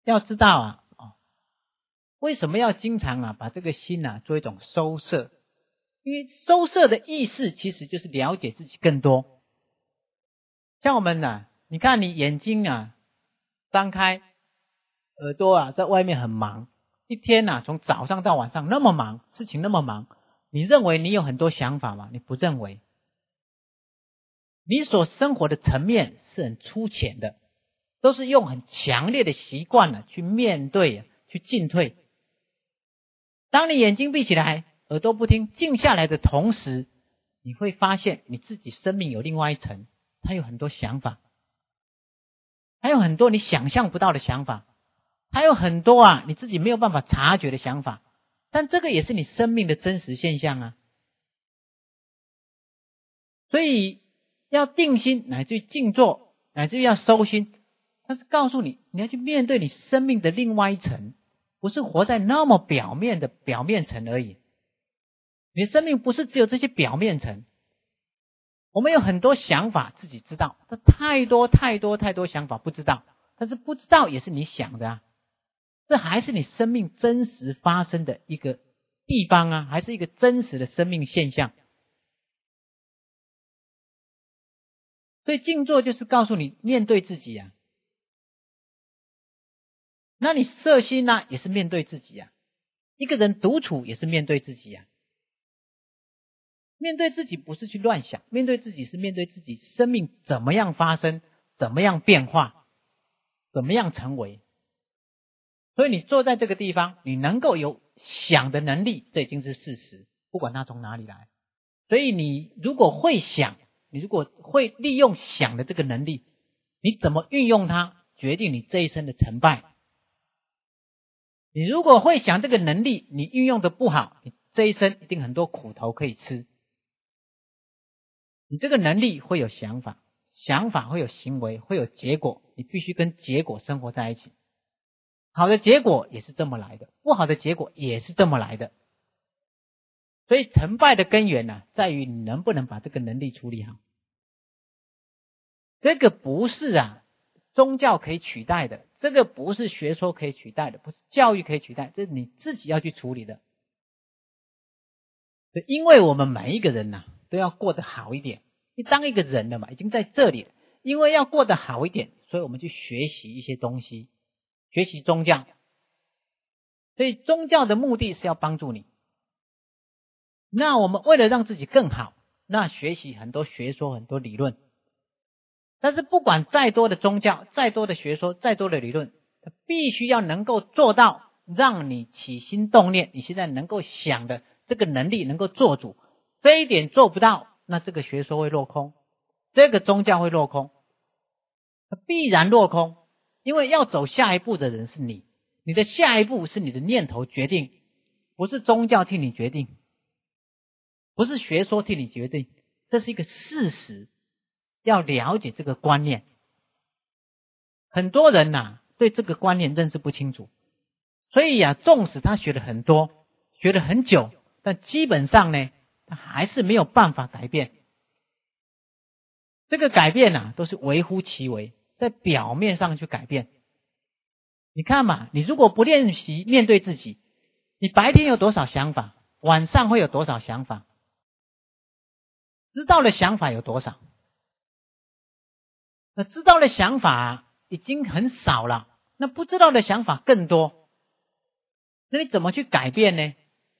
要知道啊，为什么要经常把这个心做一种收摄？因为收摄的意思其实就是了解自己更多。像我们你看你眼睛张开，耳朵在外面很忙，一天从早上到晚上那么忙，事情那么忙，你认为你有很多想法吗？你不认为。你所生活的层面是很粗浅的，都是用很强烈的习惯去面对去进退。当你眼睛闭起来，耳朵不听，静下来的同时，你会发现你自己生命有另外一层，它有很多想法，还有很多你想象不到的想法，还有很多你自己没有办法察觉的想法，但这个也是你生命的真实现象所以要定心，乃至于静坐，乃至于要收心，它是告诉你，你要去面对你生命的另外一层，不是活在那么表面的表面层而已。你的生命不是只有这些表面层，我们有很多想法自己知道，但太多想法不知道，但是不知道也是你想的这还是你生命真实发生的一个地方还是一个真实的生命现象。所以静坐就是告诉你面对自己那你摄心也是面对自己一个人独处也是面对自己面对自己不是去乱想，面对自己是面对自己生命怎么样发生，怎么样变化，怎么样成为。所以你坐在这个地方，你能够有想的能力，这已经是事实，不管它从哪里来。所以你如果会想，你如果会利用想的这个能力，你怎么运用它，决定你这一生的成败。你如果会想这个能力，你运用的不好，你这一生一定很多苦头可以吃。你这个能力会有想法，想法会有行为，会有结果，你必须跟结果生活在一起。好的结果也是这么来的，不好的结果也是这么来的。所以成败的根源在于你能不能把这个能力处理好。这个不是宗教可以取代的，这个不是学说可以取代的，不是教育可以取代，这是你自己要去处理的。因为我们每一个人都要过得好一点，你当一个人了嘛，已经在这里了，因为要过得好一点，所以我们去学习一些东西，学习宗教。所以宗教的目的是要帮助你。那我们为了让自己更好，那学习很多学说，很多理论。但是不管再多的宗教，再多的学说，再多的理论，它必须要能够做到让你起心动念，你现在能够想的这个能力能够做主。这一点做不到，那这个学说会落空，这个宗教会落空，它必然落空。因为要走下一步的人是你，你的下一步是你的念头决定，不是宗教替你决定，不是学说替你决定，这是一个事实，要了解这个观念。很多人对这个观念认识不清楚，所以纵使他学了很多，学了很久，但基本上呢，他还是没有办法改变。这个改变都是微乎其微，在表面上去改变。你看嘛，你如果不练习面对自己，你白天有多少想法，晚上会有多少想法，知道的想法有多少？那知道的想法已经很少了，那不知道的想法更多，那你怎么去改变呢？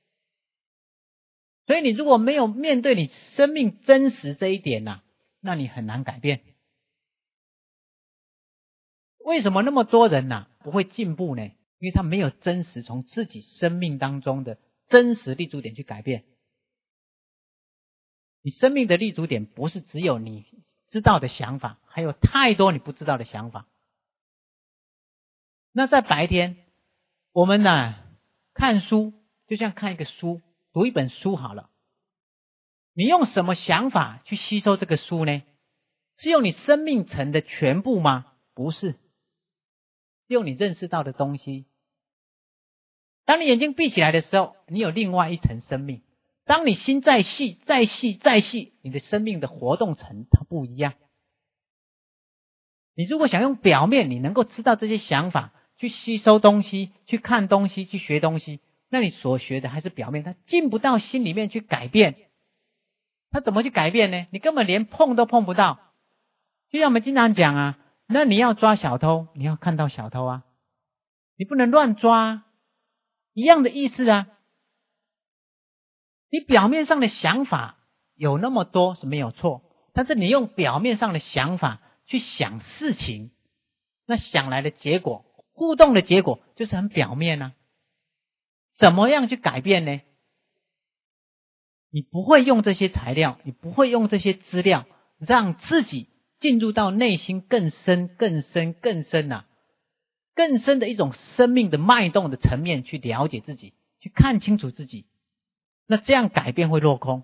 所以你如果没有面对你生命真实这一点那你很难改变。为什么那么多人不会进步呢？因为他没有真实从自己生命当中的真实立足点去改变。你生命的立足点不是只有你知道的想法，还有太多你不知道的想法。那在白天我们看书就像看一个书，读一本书好了，你用什么想法去吸收这个书呢？是用你生命层的全部吗？不是，是用你认识到的东西。当你眼睛闭起来的时候，你有另外一层生命。当你心再细再细再细，你的生命的活动层它不一样。你如果想用表面你能够知道这些想法， 去吸收东西，去看东西，去学东西，那你所学的还是表面，它进不到心里面去改变。它怎么去改变呢？你根本连碰都碰不到。就像我们经常讲啊，那你要抓小偷，你要看到小偷啊，你不能乱抓，一样的意思啊。你表面上的想法有那么多是没有错，但是你用表面上的想法去想事情，那想来的结果，互动的结果就是很表面啊。怎么样去改变呢？你不会用这些材料，你不会用这些资料，让自己进入到内心更深更深更深啊，更深的一种生命的脉动的层面去了解自己，去看清楚自己，那这样改变会落空。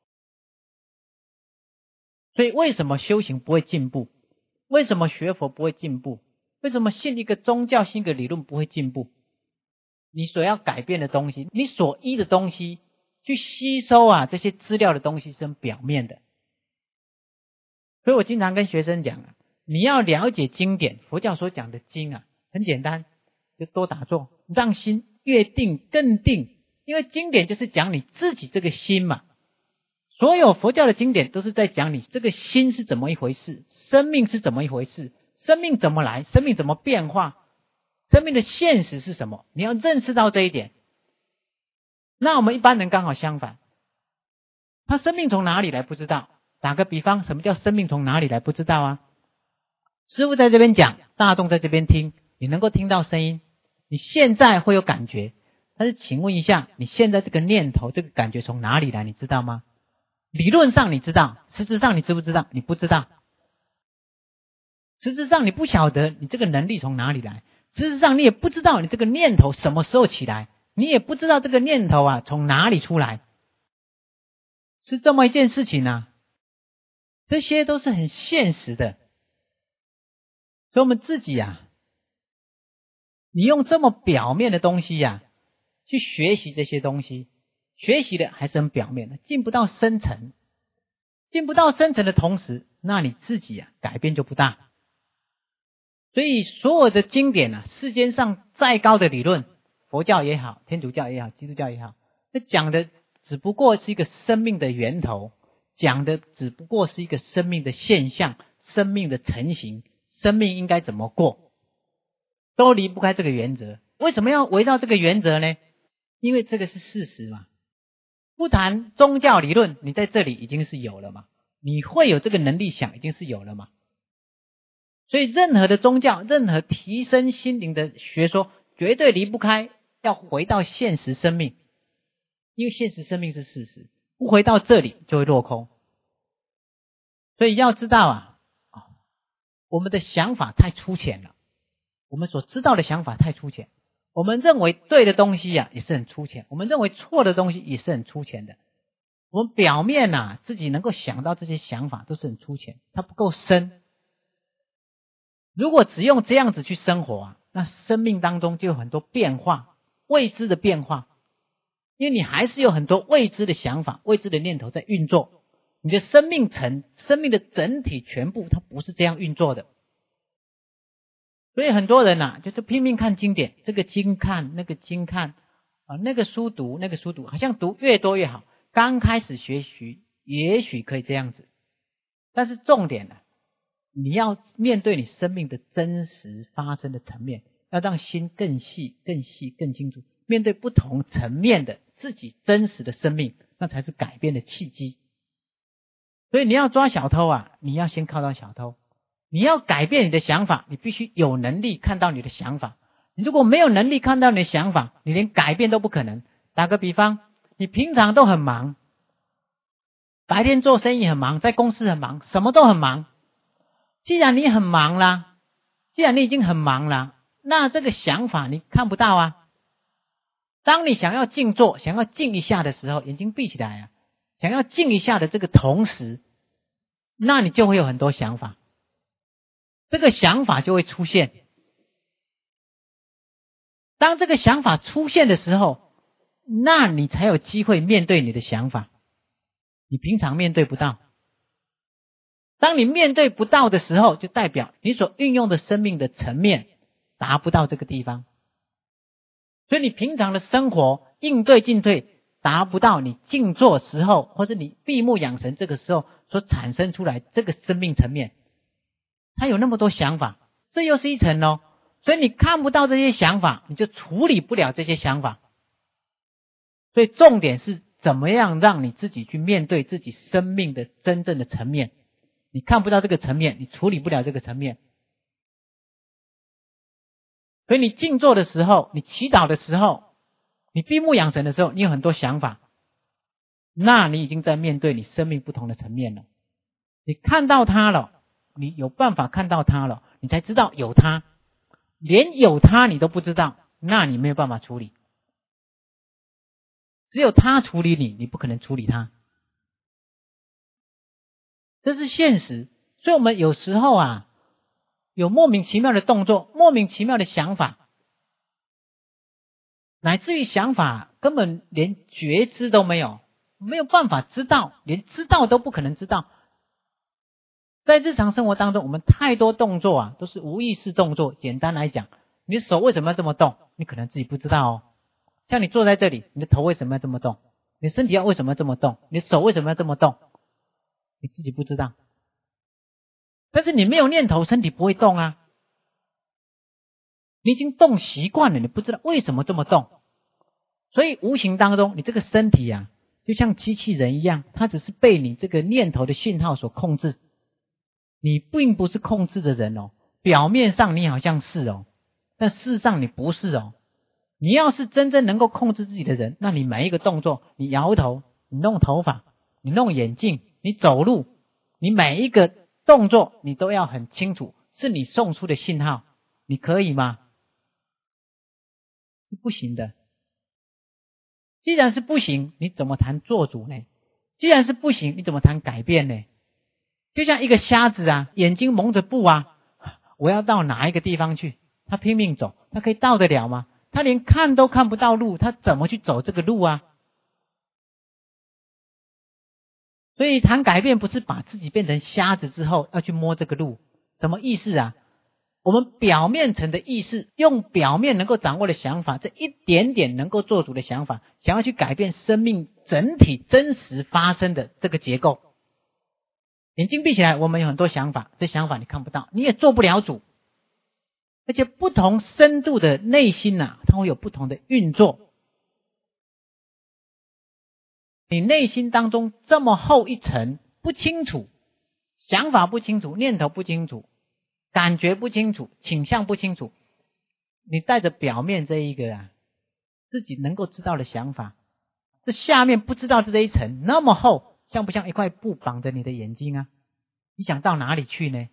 所以为什么修行不会进步？为什么学佛不会进步？为什么信一个宗教，信一个理论不会进步？你所要改变的东西，你所依的东西，去吸收啊这些资料的东西是很表面的。所以我经常跟学生讲啊，你要了解经典，佛教所讲的经啊，很简单，就多打坐，让心越定更定。因为经典就是讲你自己这个心嘛，所有佛教的经典都是在讲你这个心是怎么一回事，生命是怎么一回事，生命怎么来，生命怎么变化，生命的现实是什么，你要认识到这一点。那我们一般人刚好相反，他生命从哪里来不知道。打个比方，什么叫生命从哪里来不知道啊？师父在这边讲，大众在这边听，你能够听到声音，你现在会有感觉，但是请问一下，你现在这个念头这个感觉从哪里来，你知道吗？理论上你知道，实质上你知不知道？你不知道。实质上你不晓得你这个能力从哪里来，实质上你也不知道你这个念头什么时候起来，你也不知道这个念头啊从哪里出来，是这么一件事情啊。这些都是很现实的。所以我们自己啊，你用这么表面的东西啊去学习这些东西，学习的还是很表面的，进不到深层。进不到深层的同时，那你自己啊改变就不大。所以所有的经典啊，世间上再高的理论，佛教也好，天主教也好，基督教也好，那讲的只不过是一个生命的源头，讲的只不过是一个生命的现象，生命的成型，生命应该怎么过，都离不开这个原则。为什么要围绕这个原则呢？因为这个是事实嘛。不谈宗教理论，你在这里已经是有了嘛，你会有这个能力想已经是有了嘛。所以任何的宗教，任何提升心灵的学说，绝对离不开要回到现实生命，因为现实生命是事实，不回到这里就会落空。所以要知道啊，我们的想法太粗浅了，我们所知道的想法太粗浅，我们认为对的东西啊也是很粗浅，我们认为错的东西也是很粗浅的。我们表面啊自己能够想到这些想法都是很粗浅，它不够深。如果只用这样子去生活啊，那生命当中就有很多变化，未知的变化，因为你还是有很多未知的想法，未知的念头在运作，你的生命的整体全部它不是这样运作的。所以很多人啊就是拼命看经典，这个经看那个经看啊，那个书读那个书读，好像读越多越好。刚开始学习也许可以这样子，但是重点呢，你要面对你生命的真实发生的层面，要让心更细更细更清楚，面对不同层面的自己真实的生命，那才是改变的契机。所以你要抓小偷啊，你要先靠到小偷。你要改变你的想法，你必须有能力看到你的想法。你如果没有能力看到你的想法，你连改变都不可能。打个比方，你平常都很忙，白天做生意很忙，在公司很忙，什么都很忙。既然你很忙啦，既然你已经很忙啦，那这个想法你看不到啊。当你想要静坐，想要静一下的时候，眼睛闭起来啊，想要静一下的这个同时，那你就会有很多想法，这个想法就会出现。当这个想法出现的时候，那你才有机会面对你的想法，你平常面对不到。当你面对不到的时候，就代表你所运用的生命的层面达不到这个地方。所以你平常的生活应对进退达不到你静坐时候或者你闭目养神这个时候所产生出来这个生命层面，它有那么多想法，这又是一层哦。所以你看不到这些想法，你就处理不了这些想法。所以重点是怎么样让你自己去面对自己生命的真正的层面。你看不到这个层面，你处理不了这个层面。所以你静坐的时候，你祈祷的时候，你闭目养神的时候，你有很多想法，那你已经在面对你生命不同的层面了。你看到它了，你有办法看到它了，你才知道有它。连有它你都不知道，那你没有办法处理。只有它处理你，你不可能处理它。这是现实。所以我们有时候啊，有莫名其妙的动作，莫名其妙的想法，乃至于想法根本连觉知都没有，没有办法知道，连知道都不可能知道。在日常生活当中，我们太多动作啊，都是无意识动作。简单来讲，你的手为什么要这么动？你可能自己不知道哦。像你坐在这里，你的头为什么要这么动？你的身体为什么要这么动？你的手为什么要这么动？你自己不知道。但是你没有念头，身体不会动啊。你已经动习惯了，你不知道为什么这么动。所以无形当中，你这个身体啊，就像机器人一样，它只是被你这个念头的讯号所控制。你并不是控制的人哦，表面上你好像是哦，但事实上你不是哦。你要是真正能够控制自己的人，那你每一个动作，你摇头，你弄头发，你弄眼镜，你走路，你每一个动作你都要很清楚，是你送出的信号，你可以吗？是不行的。既然是不行，你怎么谈做主呢？既然是不行，你怎么谈改变呢？就像一个瞎子啊，眼睛蒙着布啊，我要到哪一个地方去？他拼命走，他可以到得了吗？他连看都看不到路，他怎么去走这个路啊？所以谈改变不是把自己变成瞎子之后要去摸这个路，什么意思啊？我们表面层的意识，用表面能够掌握的想法，这一点点能够做主的想法，想要去改变生命整体真实发生的这个结构。眼睛闭起来，我们有很多想法，这想法你看不到，你也做不了主。而且不同深度的内心啊，它会有不同的运作。你内心当中这么厚一层不清楚，想法不清楚，念头不清楚，感觉不清楚，倾向不清楚，你带着表面这一个啊，自己能够知道的想法，这下面不知道这一层那么厚，像不像一块布绑着你的眼睛啊？你想到哪里去呢？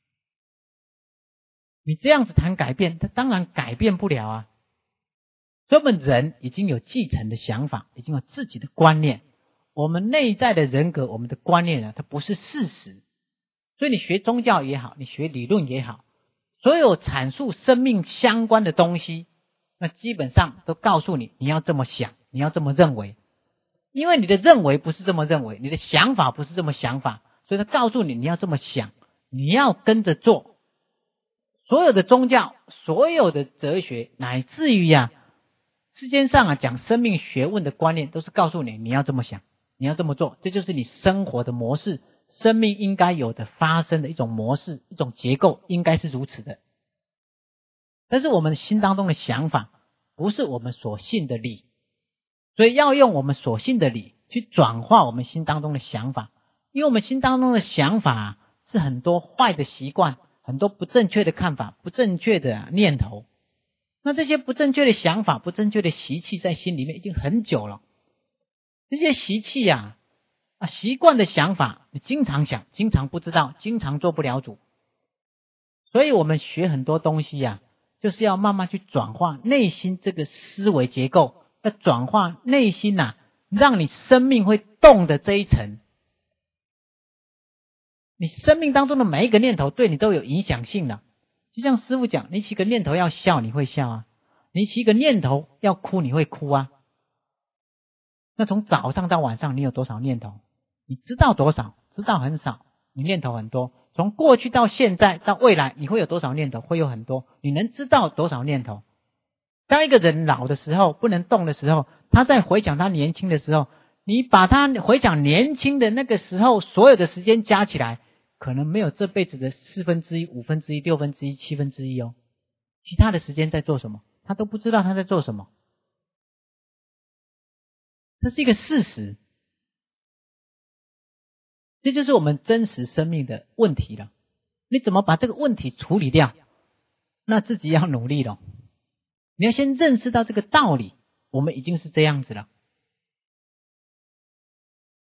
你这样子谈改变，它当然改变不了啊。所以我们人已经有继承的想法，已经有自己的观念，我们内在的人格，我们的观念啊，它不是事实。所以你学宗教也好，你学理论也好，所有阐述生命相关的东西，那基本上都告诉你，你要这么想，你要这么认为。因为你的认为不是这么认为，你的想法不是这么想法，所以他告诉你，你要这么想，你要跟着做。所有的宗教，所有的哲学，乃至于世间上啊讲生命学问的观念，都是告诉你，你要这么想，你要这么做，这就是你生活的模式，生命应该有的发生的一种模式，一种结构，应该是如此的。但是我们心当中的想法，不是我们所信的理，所以要用我们所信的理去转化我们心当中的想法，因为我们心当中的想法是很多坏的习惯，很多不正确的看法，不正确的念头。那这些不正确的想法，不正确的习气在心里面已经很久了。这些习气习惯的想法，你经常想，经常不知道，经常做不了主。所以我们学很多东西就是要慢慢去转化内心这个思维结构，要转化内心让你生命会动的这一层。你生命当中的每一个念头对你都有影响性的。就像师父讲，你起个念头要笑，你会笑啊；你起个念头要哭，你会哭啊。那从早上到晚上，你有多少念头？你知道多少？知道很少，你念头很多。 从过去到现在到未来，你会有多少念头？会有很多。你能知道多少念头？当一个人老的时候，不能动的时候，他在回想他年轻的时候，你把他回想年轻的那个时候所有的时间加起来，可能没有这辈子的1/4、1/5、1/6、1/7哦。其他的时间在做什么？他都不知道他在做什么。这是一个事实。这就是我们真实生命的问题了。你怎么把这个问题处理掉？那自己要努力了。你要先认识到这个道理，我们已经是这样子了。